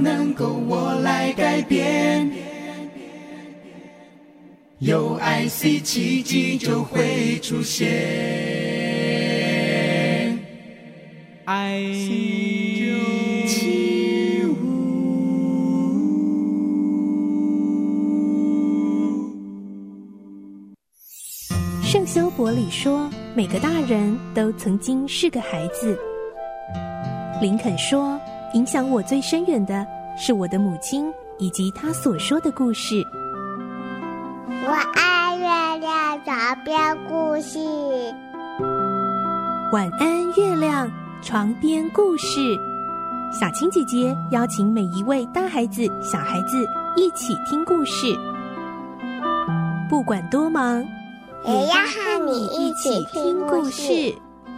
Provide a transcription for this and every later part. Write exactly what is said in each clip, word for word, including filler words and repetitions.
能够我来改变，有爱 C 奇迹就会出现，爱起舞。 圣修伯里说，每个大人都曾经是个孩子。林肯说，影响我最深远的是我的母亲以及她所说的故事。 我爱月亮床边故事。 晚安，月亮床边故事。小青姐姐邀请每一位大孩子、小孩子一起听故事，不管多忙， 也要和你一起听故事。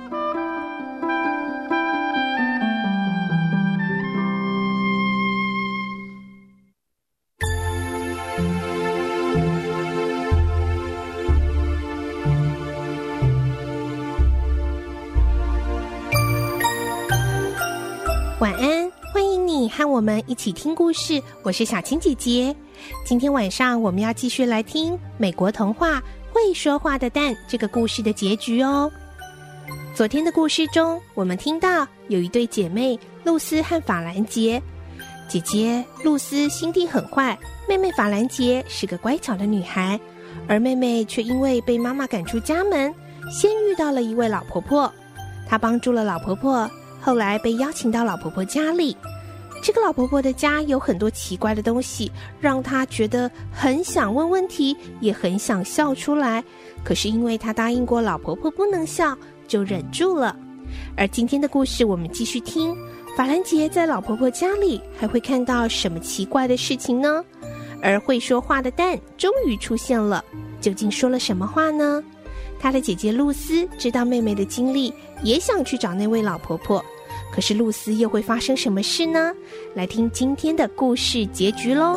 晚安，欢迎你和我们一起听故事，我是小青姐姐。今天晚上我们要继续来听美国童话《会说话的蛋》这个故事的结局哦。昨天的故事中，我们听到有一对姐妹露丝和法兰杰。姐姐露丝心地很坏，妹妹法兰杰是个乖巧的女孩，而妹妹却因为被妈妈赶出家门，先遇到了一位老婆婆。她帮助了老婆婆，后来被邀请到老婆婆家里。这个老婆婆的家有很多奇怪的东西，让她觉得很想问问题，也很想笑出来。可是因为她答应过老婆婆不能笑，就忍住了。而今天的故事我们继续听，法兰杰在老婆婆家里还会看到什么奇怪的事情呢？而会说话的蛋终于出现了，究竟说了什么话呢？她的姐姐露丝知道妹妹的经历，也想去找那位老婆婆。可是露丝又会发生什么事呢？来听今天的故事结局咯。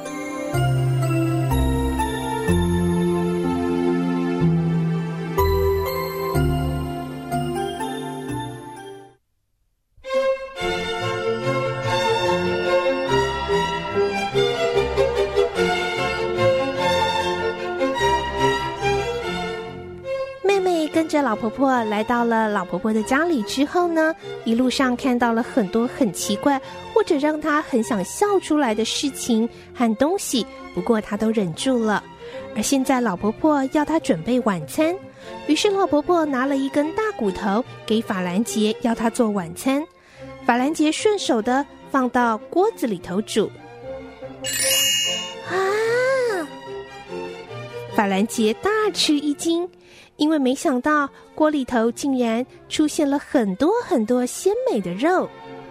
跟着老婆婆来到了老婆婆的家里之后呢，一路上看到了很多很奇怪或者让她很想笑出来的事情和东西，不过她都忍住了。而现在老婆婆要她准备晚餐，于是老婆婆拿了一根大骨头给法兰杰，要她做晚餐。法兰杰顺手的放到锅子里头煮。啊！法兰杰大吃一惊，因为没想到锅里头竟然出现了很多很多鲜美的肉。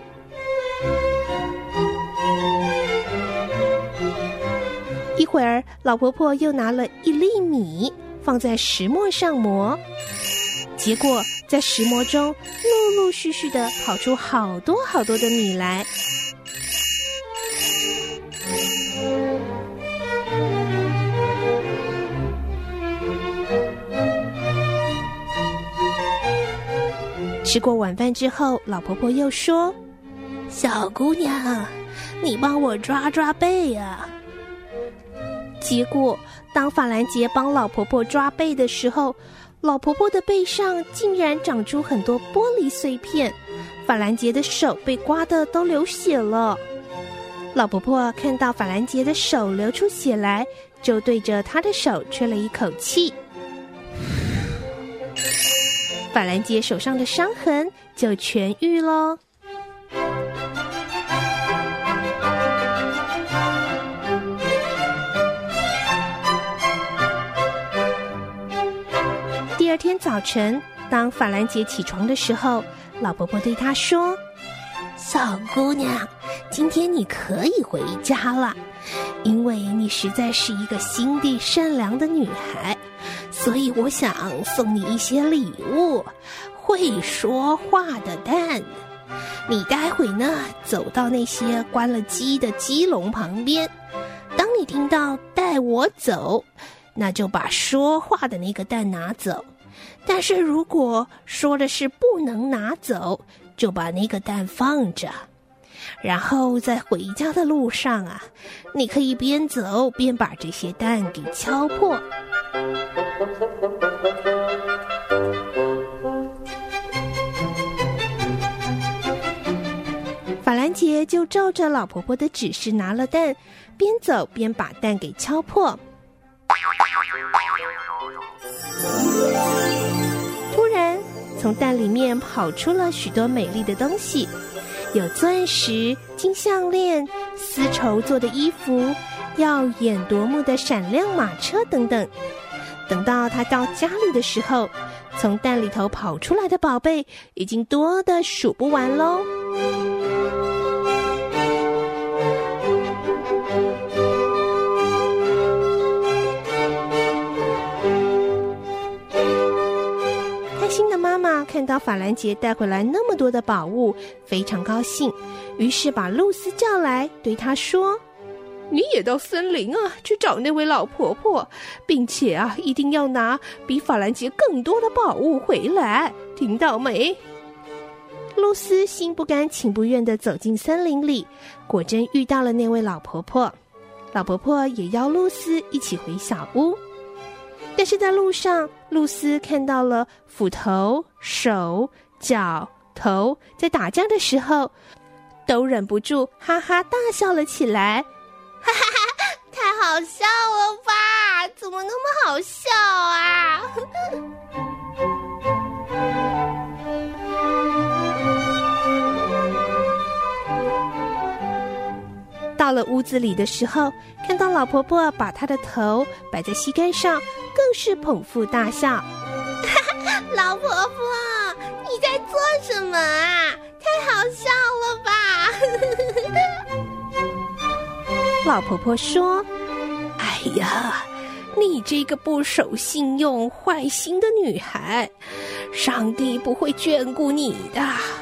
一会儿，老婆婆又拿了一粒米放在石磨上磨，结果在石磨中陆陆续续的跑出好多好多的米来。吃过晚饭之后，老婆婆又说：“小姑娘，你帮我抓抓背啊。”结果，当法兰杰帮老婆婆抓背的时候，老婆婆的背上竟然长出很多玻璃碎片，法兰杰的手被刮得都流血了。老婆婆看到法兰杰的手流出血来，就对着他的手吹了一口气。法兰杰手上的伤痕就痊愈咯。第二天早晨，当法兰杰起床的时候，老婆婆对他说：“小姑娘，今天你可以回家了，因为你实在是一个心地善良的女孩，所以我想送你一些礼物，会说话的蛋。你待会呢，走到那些关了鸡的鸡笼旁边，当你听到带我走，那就把说话的那个蛋拿走。但是如果说的是不能拿走，就把那个蛋放着。 然后在回家的路上啊，你可以边走边把这些蛋给敲破。法兰杰就照着老婆婆的指示拿了蛋，边走边把蛋给敲破。突然，从蛋里面跑出了许多美丽的东西，有钻石、金项链、丝绸做的衣服、耀眼夺目的闪亮马车等等。等到他到家里的时候，从蛋里头跑出来的宝贝已经多得数不完喽。开心的妈妈看到法兰杰带回来那么多的宝物，非常高兴，于是把露丝叫来，对她说：你也到森林啊，去找那位老婆婆，并且啊，一定要拿比法兰杰更多的宝物回来，听到没？露丝心不甘情不愿地走进森林里，果真遇到了那位老婆婆。老婆婆也邀露丝一起回小屋，但是在路上，露丝看到了斧头、手、脚、头在打架的时候，都忍不住哈哈大笑了起来。 哈哈哈，太好笑了吧？怎么那么好笑啊？ 到了屋子里的时候，看到老婆婆把她的头摆在膝盖上，更是捧腹大笑。 老婆婆，你在做什么啊？太好笑了吧？ 老婆婆说：哎呀，你这个不守信用、坏心的女孩，上帝不会眷顾你的。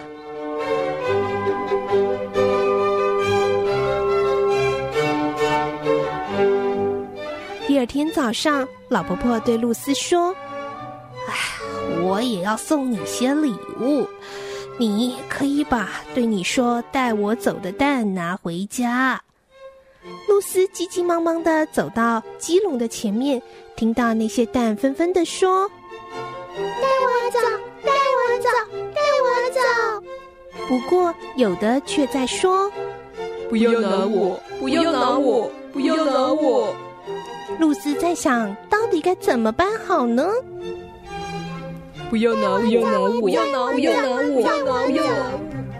第二天早上，老婆婆对露丝说：哎，我也要送你些礼物，你可以把对你说带我走的蛋拿回家。露丝急急忙忙地走到鸡笼的前面，听到那些蛋纷纷地说： 带我走，带我走，带我走。 不过有的却在说： 不要拿我，不要拿我，不要拿我。 露丝在想，到底该怎么办好呢？ 不要拿我，不要拿我，不要拿我，不要拿我，不要拿我，不要拿我。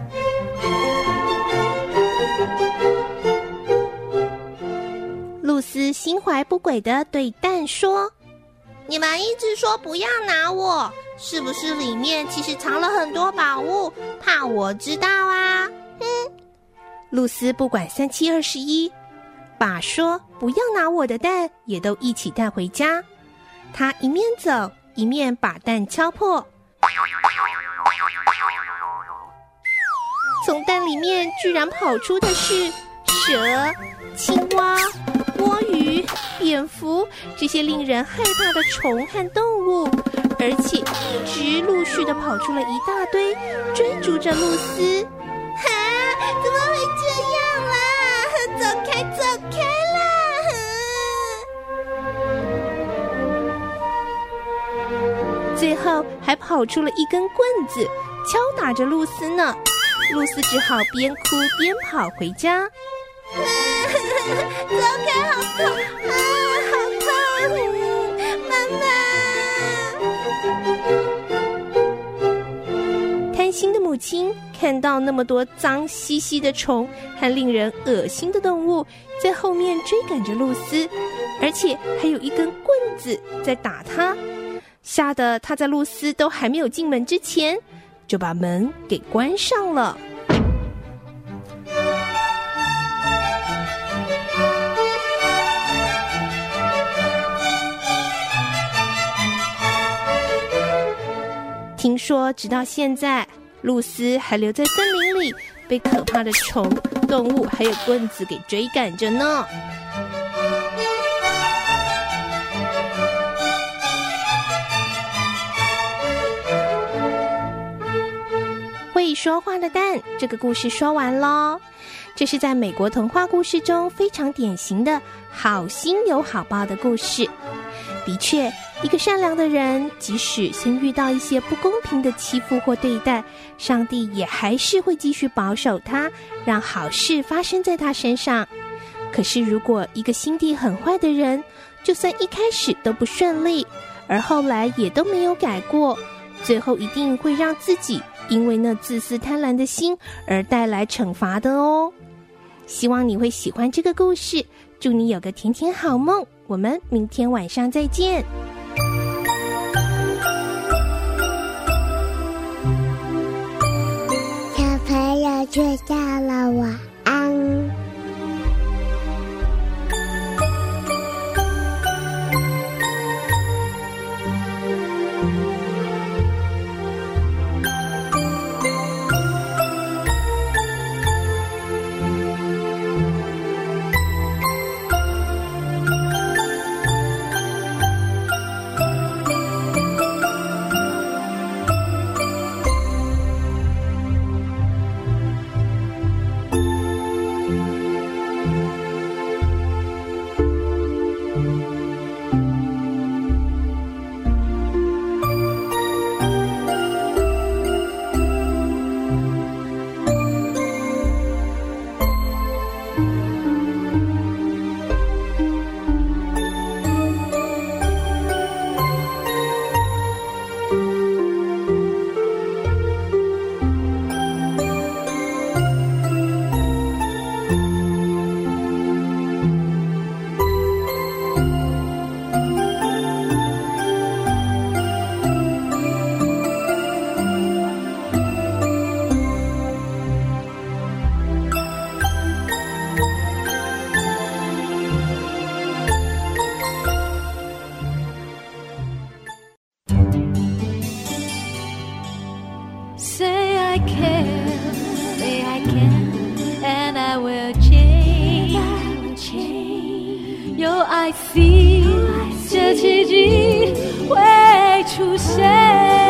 露丝心怀不轨地对蛋说： 你们一直说不要拿我，是不是里面其实藏了很多宝物，怕我知道啊？哼！ 露丝不管三七二十一，把说不要拿我的蛋也都一起带回家。她一面走一面把蛋敲破，从蛋里面居然跑出的是蛇、青蛙、蜗鱼、蝙蝠，这些令人害怕的虫和动物，而且一直陆续的跑出了一大堆，追逐着露丝。 哈，怎么会这样啦？走开，走开啦！ 最后还跑出了一根棍子，敲打着露丝呢。露丝只好边哭边跑回家。 走开，好痛啊，好痛！妈妈！贪心的母亲看到那么多脏兮兮的虫和令人恶心的动物在后面追赶着露丝，而且还有一根棍子在打她，吓得她在露丝都还没有进门之前，就把门给关上了。听说直到现在，露丝还留在森林里，被可怕的虫、动物还有棍子给追赶着呢。会说话的蛋，这个故事说完咯。 这是在美国童话故事中非常典型的好心有好报的故事。的确，一个善良的人，即使先遇到一些不公平的欺负或对待，上帝也还是会继续保守他，让好事发生在他身上。可是如果一个心地很坏的人，就算一开始都不顺利，而后来也都没有改过，最后一定会让自己因为那自私贪婪的心而带来惩罚的哦。希望你会喜欢这个故事，祝你有个甜甜好梦，我们明天晚上再见。 小朋友睡觉了，晚安。 Say I can, say I can, and I will change. I will change. 有爱 feel， 这奇迹会出现。